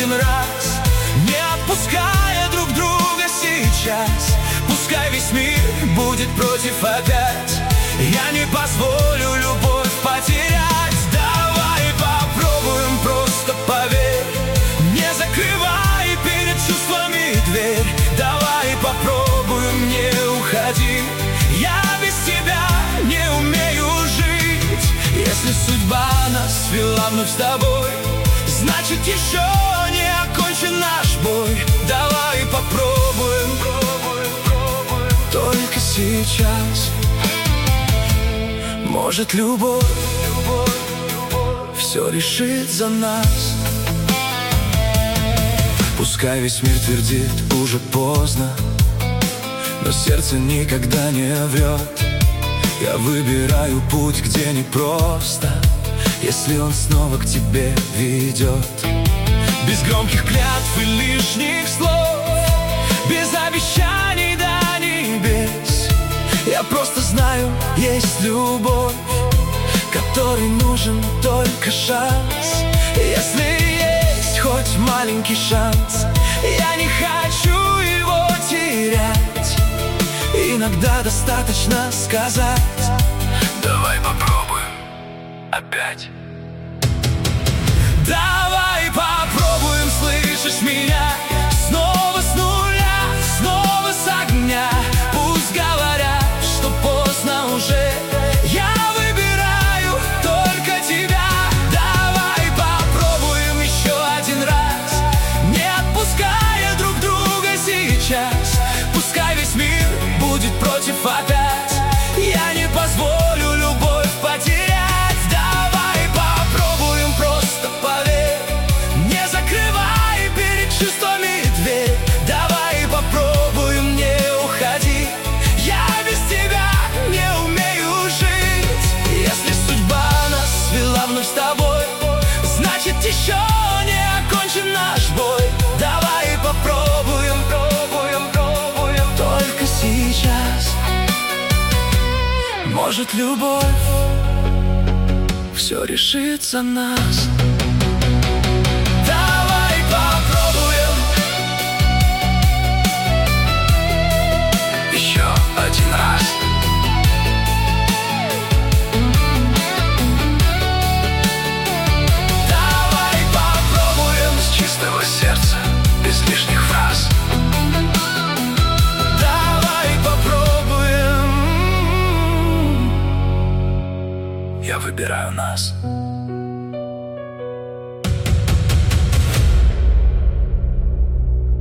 один раз, не отпуская друг друга сейчас. Пускай весь мир будет против опять, я не позволю любовь потерять. Давай попробуем, просто поверь, не закрывай перед чувствами дверь. Давай попробуем, не уходи, я без тебя не умею жить. Если судьба нас свела вновь с тобой, значит еще не окончен наш бой. Давай попробуем, только сейчас. Может, любовь все решит за нас. Пускай весь мир твердит, уже поздно, но сердце никогда не врет. Я выбираю путь, где непросто, если он снова к тебе ведет. Без громких клятв и лишних слов, без обещаний до небес. Я просто знаю, есть любовь, которой нужен только шанс. Если есть хоть маленький шанс, я не хочу его терять. Иногда достаточно сказать: давай попробуем опять. Давай попробуем, слышишь меня? Снова с нуля, снова с огня. Пусть говорят, что поздно уже, я выбираю только тебя. Давай попробуем еще один раз, не отпуская друг друга сейчас. Пускай весь мир будет против опять, я не позволю любовь потерять. Давай попробуем, просто поверь, не закрывай перед чувствами дверь. Давай попробуем, не уходи, я без тебя не умею жить. Если судьба нас свела вновь с тобой, значит еще не окончен наш бой. Давай попробуем, только сейчас. Может, любовь все решит за нас. Давай попробуем еще один раз. Давай попробуем с чистого сердца, без лишних фраз. Давай попробуем, я выбираю нас.